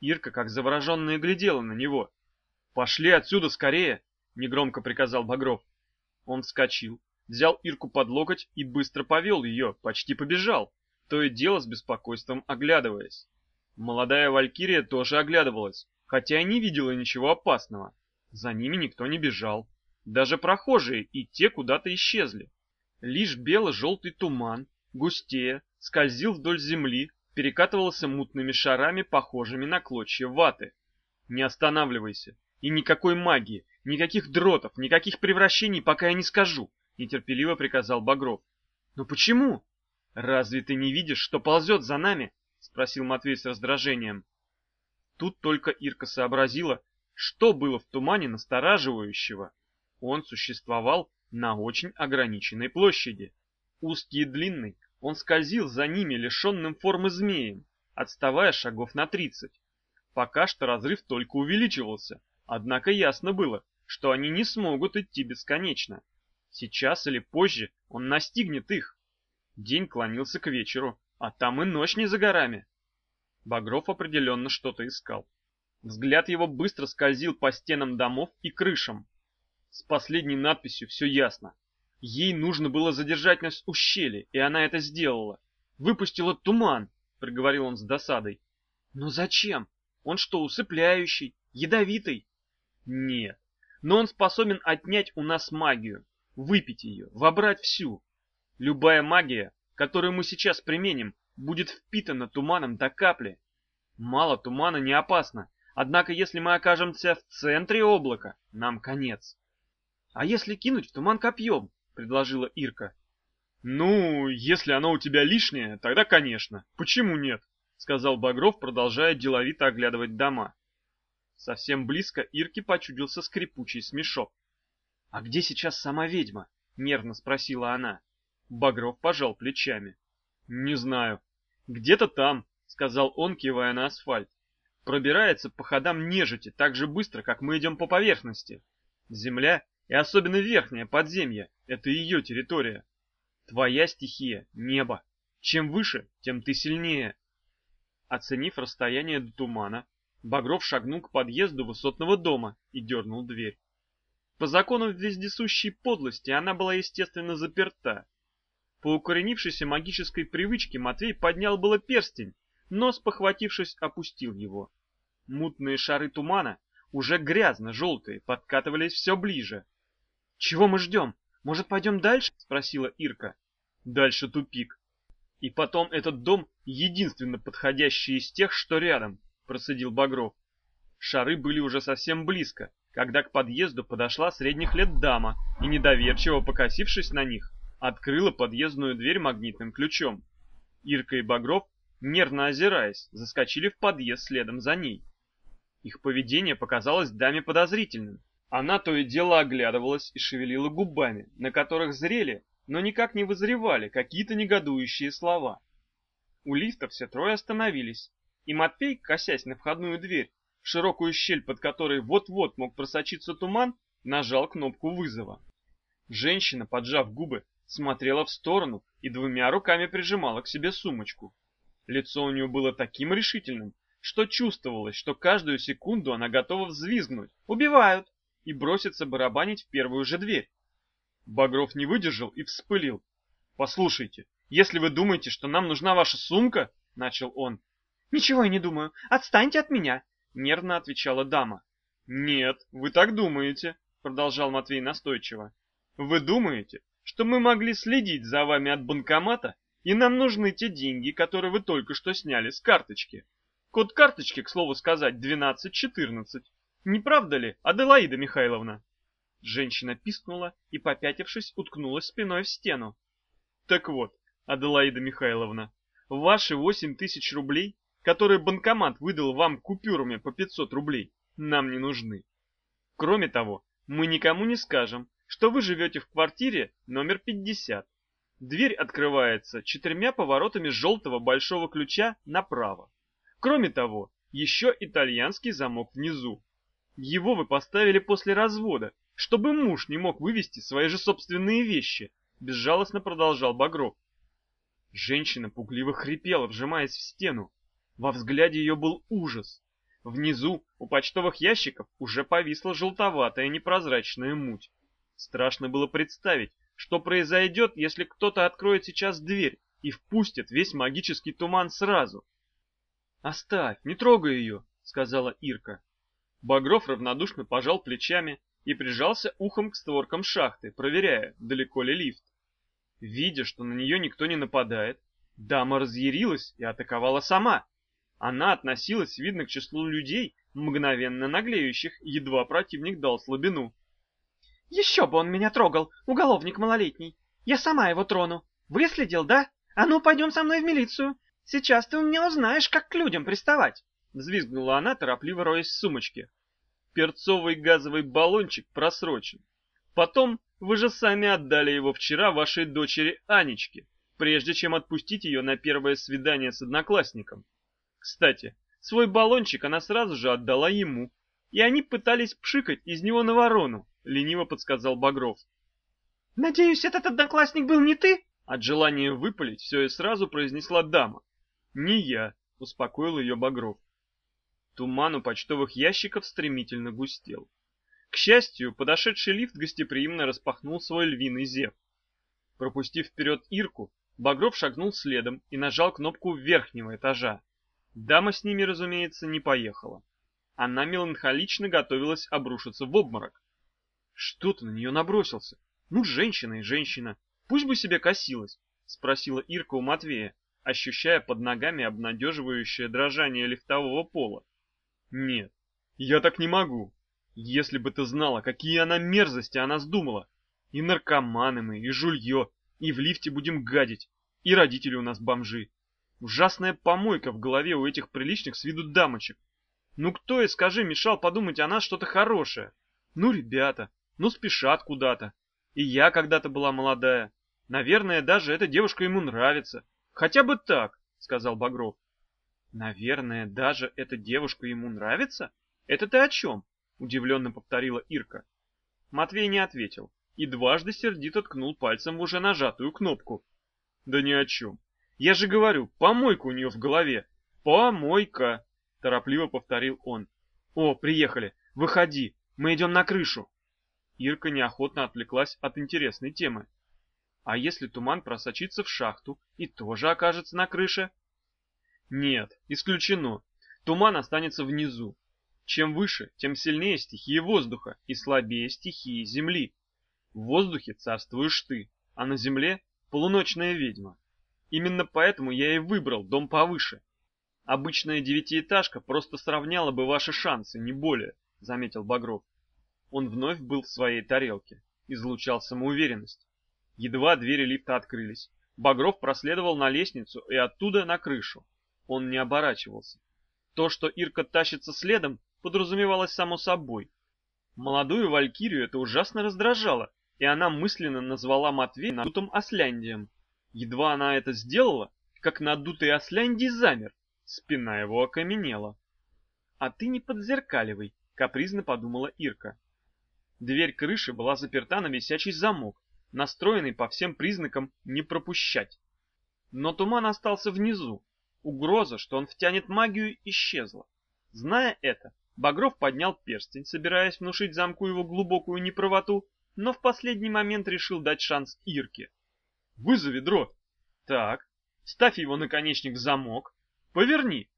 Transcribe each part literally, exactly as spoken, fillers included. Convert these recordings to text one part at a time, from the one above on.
Ирка, как завороженная, глядела на него. «Пошли отсюда скорее!» — негромко приказал Багров. Он вскочил, взял Ирку под локоть и быстро повел ее, почти побежал, то и дело с беспокойством оглядываясь. Молодая валькирия тоже оглядывалась, хотя и не видела ничего опасного. За ними никто не бежал. Даже прохожие и те куда-то исчезли. Лишь бело-желтый туман, густея, скользил вдоль земли, перекатывался мутными шарами, похожими на клочья ваты. «Не останавливайся! И никакой магии, никаких дротов, никаких превращений, пока я не скажу!» — нетерпеливо приказал Багров. «Но почему? Разве ты не видишь, что ползет за нами?» — спросил Матвей с раздражением. Тут только Ирка сообразила, что было в тумане настораживающего. Он существовал на очень ограниченной площади. Узкий и длинный, он скользил за ними лишенным формы змеем, отставая шагов на тридцать. Пока что разрыв только увеличивался, однако ясно было, что они не смогут идти бесконечно. Сейчас или позже он настигнет их. День клонился к вечеру, а там и ночь не за горами. Багров определенно что-то искал. Взгляд его быстро скользил по стенам домов и крышам. С последней надписью все ясно. Ей нужно было задержать нас в ущелье, и она это сделала. «Выпустила туман», — проговорил он с досадой. «Но зачем? Он что, усыпляющий, ядовитый?» «Нет, но он способен отнять у нас магию, выпить ее, вобрать всю. Любая магия, которую мы сейчас применим, будет впитана туманом до капли. Мало тумана не опасно, однако если мы окажемся в центре облака, нам конец». «А если кинуть в туман копьем?» — предложила Ирка. «Ну, если оно у тебя лишнее, тогда конечно. Почему нет?» — сказал Багров, продолжая деловито оглядывать дома. Совсем близко Ирке почудился скрипучий смешок. «А где сейчас сама ведьма?» — нервно спросила она. Багров пожал плечами. «Не знаю. Где-то там», — сказал он, кивая на асфальт. «Пробирается по ходам нежити так же быстро, как мы идем по поверхности. Земля, и особенно верхнее подземье, — это ее территория. Твоя стихия — небо. Чем выше, тем ты сильнее». Оценив расстояние до тумана, Багров шагнул к подъезду высотного дома и дернул дверь. По закону вездесущей подлости она была, естественно, заперта. По укоренившейся магической привычке Матвей поднял было перстень, но, спохватившись, опустил его. Мутные шары тумана, уже грязно-желтые, подкатывались все ближе. «Чего мы ждем? Может, пойдем дальше?» — спросила Ирка. «Дальше тупик. И потом этот дом единственно подходящий из тех, что рядом», — процедил Багров. Шары были уже совсем близко, когда к подъезду подошла средних лет дама и, недоверчиво покосившись на них, открыла подъездную дверь магнитным ключом. Ирка и Багров, нервно озираясь, заскочили в подъезд следом за ней. Их поведение показалось даме подозрительным. Она то и дело оглядывалась и шевелила губами, на которых зрели, но никак не вызревали какие-то негодующие слова. У лифта все трое остановились, и Матвей, косясь на входную дверь, в широкую щель, под которой вот-вот мог просочиться туман, нажал кнопку вызова. Женщина, поджав губы, смотрела в сторону и двумя руками прижимала к себе сумочку. Лицо у нее было таким решительным, что чувствовалось, что каждую секунду она готова взвизгнуть «Убивают!» и броситься барабанить в первую же дверь. Багров не выдержал и вспылил. «Послушайте, если вы думаете, что нам нужна ваша сумка, — начал он. — Ничего я не думаю, отстаньте от меня, — нервно отвечала дама. — Нет, вы так думаете, — продолжал Матвей настойчиво. — Вы думаете, что мы могли следить за вами от банкомата, и нам нужны те деньги, которые вы только что сняли с карточки. Код карточки, к слову сказать, двенадцать четырнадцать. Не правда ли, Аделаида Михайловна?» Женщина пискнула и, попятившись, уткнулась спиной в стену. «Так вот, Аделаида Михайловна, ваши восемь тысяч рублей, которые банкомат выдал вам купюрами по пятьсот рублей, нам не нужны. Кроме того, мы никому не скажем, что вы живете в квартире номер пятьдесят. Дверь открывается четырьмя поворотами желтого большого ключа направо. Кроме того, еще итальянский замок внизу. Его вы поставили после развода, чтобы муж не мог вывести свои же собственные вещи», — безжалостно продолжал Багров. Женщина пугливо хрипела, вжимаясь в стену. Во взгляде ее был ужас. Внизу, у почтовых ящиков, уже повисла желтоватая непрозрачная муть. Страшно было представить, что произойдет, если кто-то откроет сейчас дверь и впустит весь магический туман сразу. «Оставь, не трогай ее», — сказала Ирка. Багров равнодушно пожал плечами и прижался ухом к створкам шахты, проверяя, далеко ли лифт. Видя, что на нее никто не нападает, дама разъярилась и атаковала сама. Она относилась, видно, к числу людей, мгновенно наглеющих, едва противник дал слабину. «Еще бы он меня трогал, уголовник малолетний! Я сама его трону! Выследил, да? А ну, пойдем со мной в милицию! Сейчас ты у меня узнаешь, как к людям приставать!» Взвизгнула она, торопливо роясь в сумочке. «Перцовый газовый баллончик просрочен. Потом вы же сами отдали его вчера вашей дочери Анечке, прежде чем отпустить ее на первое свидание с одноклассником. Кстати, свой баллончик она сразу же отдала ему, и они пытались пшикать из него на ворону», — лениво подсказал Багров. «Надеюсь, этот одноклассник был не ты?» От желания выпалить все и сразу произнесла дама. «Не я», — успокоил ее Багров. Туман у почтовых ящиков стремительно густел. К счастью, подошедший лифт гостеприимно распахнул свой львиный зев. Пропустив вперед Ирку, Багров шагнул следом и нажал кнопку верхнего этажа. Дама с ними, разумеется, не поехала. Она меланхолично готовилась обрушиться в обморок. «Что ты на нее набросился? Ну, женщина и женщина. Пусть бы себе косилась», — спросила Ирка у Матвея, ощущая под ногами обнадеживающее дрожание лифтового пола. «Нет, я так не могу. Если бы ты знала, какие она мерзости о нас думала. И наркоманы мы, и жулье, и в лифте будем гадить, и родители у нас бомжи. Ужасная помойка в голове у этих приличных с виду дамочек. Ну кто, и скажи, мешал подумать о нас что-то хорошее? Ну, ребята, ну спешат куда-то. И я когда-то была молодая. Наверное, даже эта девушка ему нравится. Хотя бы так», — сказал Багров. «Наверное, даже эта девушка ему нравится? Это ты о чем?» — удивленно повторила Ирка. Матвей не ответил и дважды сердито ткнул пальцем в уже нажатую кнопку. «Да ни о чем. Я же говорю, помойка у нее в голове. Помойка!» — торопливо повторил он. «О, приехали. Выходи. Мы идем на крышу». Ирка неохотно отвлеклась от интересной темы. «А если туман просочится в шахту и тоже окажется на крыше?» «Нет, исключено. Туман останется внизу. Чем выше, тем сильнее стихия воздуха и слабее стихии земли. В воздухе царствуешь ты, а на земле — полуночная ведьма. Именно поэтому я и выбрал дом повыше. Обычная девятиэтажка просто сравняла бы ваши шансы, не более», — заметил Багров. Он вновь был в своей тарелке, излучал самоуверенность. Едва двери лифта открылись, Багров проследовал на лестницу и оттуда на крышу. Он не оборачивался. То, что Ирка тащится следом, подразумевалось само собой. Молодую валькирию это ужасно раздражало, и она мысленно назвала Матвея надутым осляндием. Едва она это сделала, как надутый осляндий замер, спина его окаменела. «А ты не подзеркаливай», — капризно подумала Ирка. Дверь крыши была заперта на висячий замок, настроенный по всем признакам «не пропущать». Но туман остался внизу. Угроза, что он втянет магию, исчезла. Зная это, Багров поднял перстень, собираясь внушить замку его глубокую неправоту, но в последний момент решил дать шанс Ирке. «Вызови дрот». «Так, ставь его наконечник в замок. Поверни».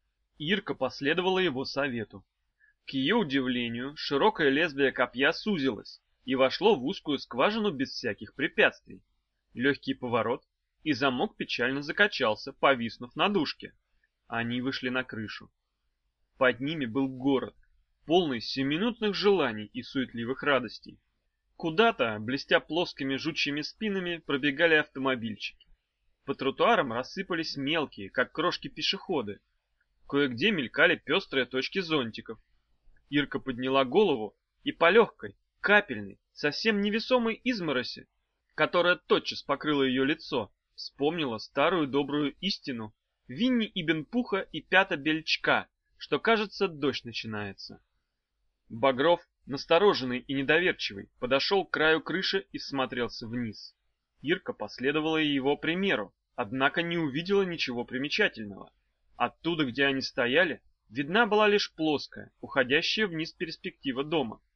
Ирка последовала его совету. К ее удивлению, широкое лезвие копья сузилось и вошло в узкую скважину без всяких препятствий. Легкий поворот, и замок печально закачался, повиснув на дужке. Они вышли на крышу. Под ними был город, полный семиминутных желаний и суетливых радостей. Куда-то, блестя плоскими жучьими спинами, пробегали автомобильчики. По тротуарам рассыпались мелкие, как крошки, пешеходы. Кое-где мелькали пестрые точки зонтиков. Ирка подняла голову и по легкой, капельной, совсем невесомой измороси, которая тотчас покрыла ее лицо, вспомнила старую добрую истину Винни Ибн Пуха и Пята Бельчка, что, кажется, дождь начинается. Багров, настороженный и недоверчивый, подошел к краю крыши и всмотрелся вниз. Ирка последовала его примеру, однако не увидела ничего примечательного. Оттуда, где они стояли, Видна была лишь плоская, уходящая вниз перспектива дома.